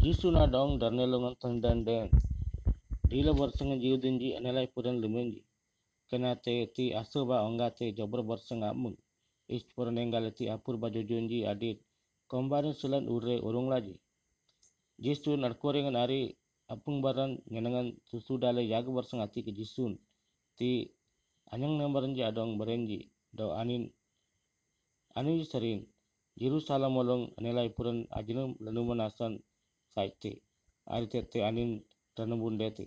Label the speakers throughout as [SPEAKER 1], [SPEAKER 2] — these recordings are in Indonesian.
[SPEAKER 1] Jisu na dong darne longan tangdan den. Dila barsangan jiudinji anelai puran lumenji. Kenate ti asuba ongate jobro barsanga amung. Ispura nengalati apur bajojunji adit. Kombarin sulan ure urung laji. Jisun arkorengan ari apung baran ngenangan susu dale yaga barsang ati ke jisun. Ti anyang nambaranji adong barenji. Do anin sarin. Jerusalem molong anelai puran ajinum lanuman asan saite. Ari tete anin ranubun dete.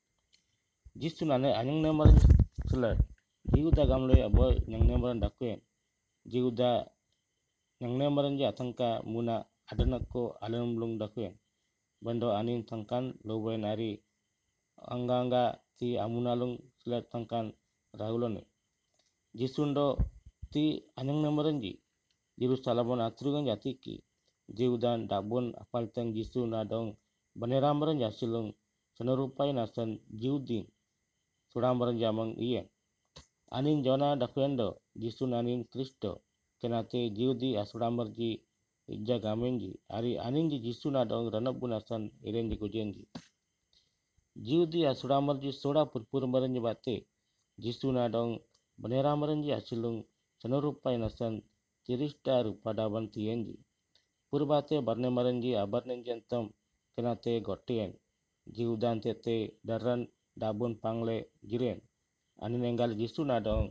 [SPEAKER 1] Jisun ane anyang nambaranji sulat. Jiuda gamle aboy nyang nambaran dakuen. Jiuda nyang nambaranji atangka muna adanakko alanumlung dakuen. Bando anin tangkan lobain ari angga ti amunalung sulat tangkan rahulone. Jisundo ti anyang nambaranji. Jerusalemon atrugan jatiki. Jiudan dabon apaltang jisu nadong banerambaran jasilung senerupai nasan jiudin. Surambaran jamang iya. Anin jona dakwendo jisun anin Kristo. Kenate jiudi asurambarji ija gamenji. Ari aninji jisun adong ranabun asan irenji kujenji. Jiudi asurambarji soda purpurmaranji bate. Jisun adong banerambaranji asilung senerupai nasan tirista rupadaban tienji. Purbate barnemaranji abarnenji antam kenate gotien. Jiudan tete daran dabun pangle jiren. Anin enggal jisu nadong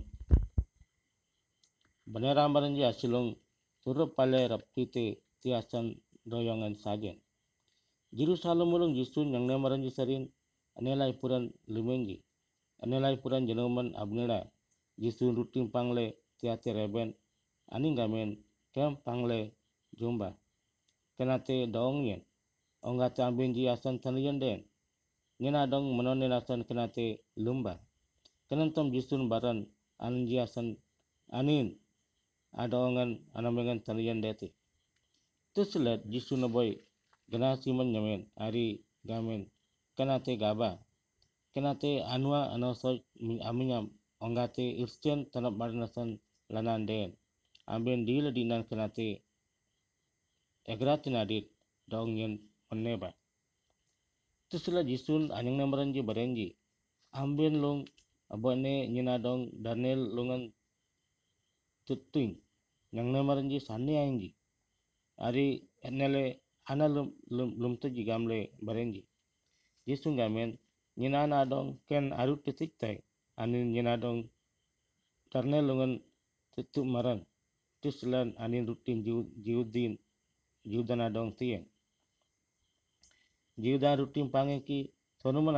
[SPEAKER 1] banerambaranji asilung surup pale rapite tiasan doyongan sajen. Jerusalem ulung jisun yang namaranji sarin anelai puran lumenji. Anelai puran jenuman abnela. Jisun rutin pangle tiate reben aning gamen kem pangle jumba. Kenate dong yen. Onggata ambenji asan taniyan den. Nyena dong menonen asan kenate lumba. Kenantom jisun baran anji asan anin adongan anamengan taniyan dete. Tusulat jisun boy ganasi man nyamen ari gamen kenate gaba. Kenate anua anosoy aminyam onggate irsen tanap marinasan lanan den. Amben dila dinan kenate egratin adit dong yen meneba. Tusulat jisun anyang namaranji barenji. Amben long abone nyena dong darnel longan tutuing. Yang namaranji sanni ainji. Ari enele ana lum tuji gamle barenji. Jisun gamen nyena na dong ken arut ketik tai. Anin nyena dong darnel longan tutu maran. Tusulan anin rutin jiudan adong tieng. Jiudan rutin pangeki sonuman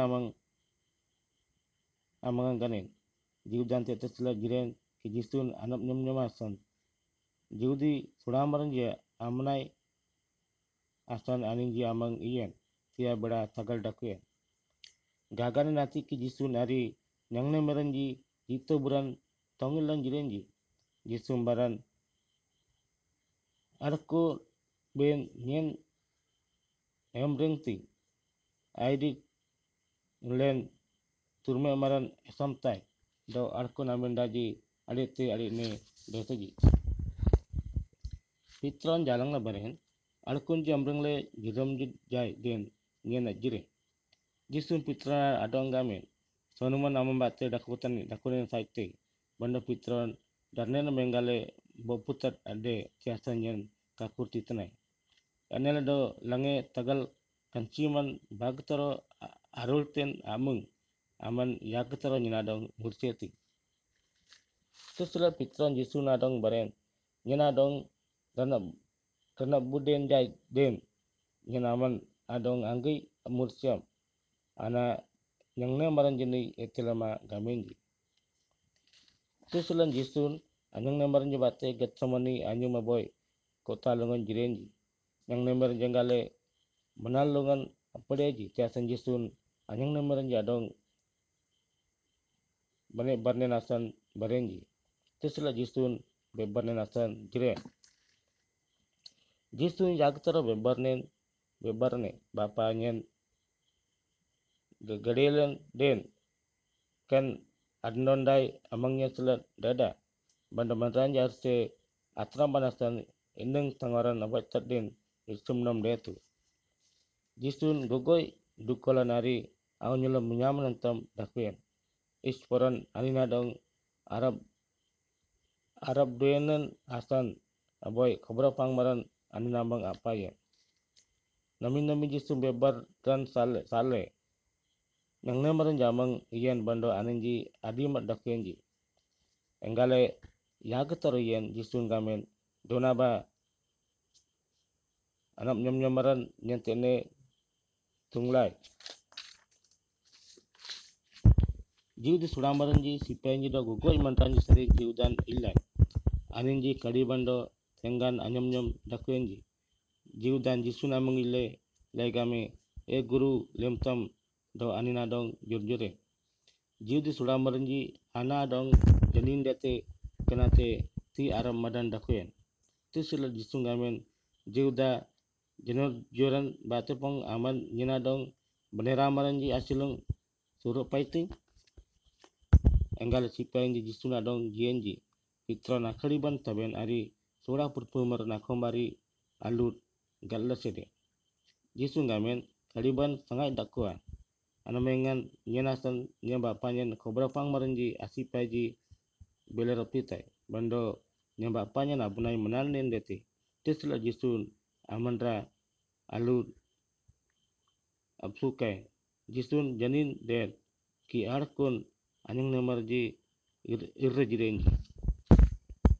[SPEAKER 1] amangan ganen. Jiudan tete sulat jiren ke jisun anap nyamasan. Jiudi surambaran je amnai asan aninji amang iyen. Tia beda tagal dakuen. Gaganan nati ki jisun ari nyangne meranji jito buran tongilan jirenji. Jisun baran arko ben nyen emrengti. Aidik len turme maran esamtai. Do arko namen daji adite adine desaji. Pitron jalang na baren. Alkun jamreng le jiram jai den nyen jire. Jisun pitra adong gamen. Sonuman amambate dakunen saite. Banda pitron darnena mengale boputat ade kiasan nyen kakur titanai. Anela do lange tagal kanciman bagtaro arulten amung. Aman yagataro nyinadong murseti. Tusulat pitron jisun adong baren. Nyenadong karena buden jai den nyenaman adong anggi mursiam ana yang ne maran jeni etilama gamenji. Tusulan jisun anyang ne maran jebate getsamani anyu maboy kota longan jirenji. Yang ne maran jenggale menal longan apadeji tiasan jisun anyang ne maran jadong bane barne nasan barenji. Tusulat jisun bebarne nasan jiren. Jisun jagtaro bebarne bapa nyen gadelan den kan adnondai amangnya sulat dada banda manran jarse atram banasan indeng tangaran abat den isum nom detu. jisun gogoi dukolanari au nyulam menyamanantam dakuen isporan anina dong Arab Arab doyanan asan aboy kobra pangmaran anina bang apaya nami jisun bebar dan sale nang nemaran jamang iyan bando aninji adimat dakuenji enggale yagataro iyan jisun gamen donaba anap nyam-nyamaran nyantene tunglai jiwdi sudamaranji sipayanji do gogoi mantanji sari jiwdan illan aninji kadibando tengan anyam-nyam dakuenji jiwdan jisun amang ille laigame e guru lemtam do anina dong jurjure jiwdi sudamaranji ana dong janin dete kenate ti aram madan dakuen tisila jisun gamen jiwda jenor joran batepong aman nyina dong beneramaranji asilung suruh paiting enggal sipayanji jisuna dong jienji fitrona kaliban taben ari sura purpumar na kombari alut galla sede jisun gamen kaliban sangai dakua anamengan nyenasan nyamba panyen kobra pangmaranji asipaji belero pitai bando nyamba panyen abunai menal nendeti tisla jisun amandra alut absukai jisun janin der ki arkun anyang namarji irrejirenji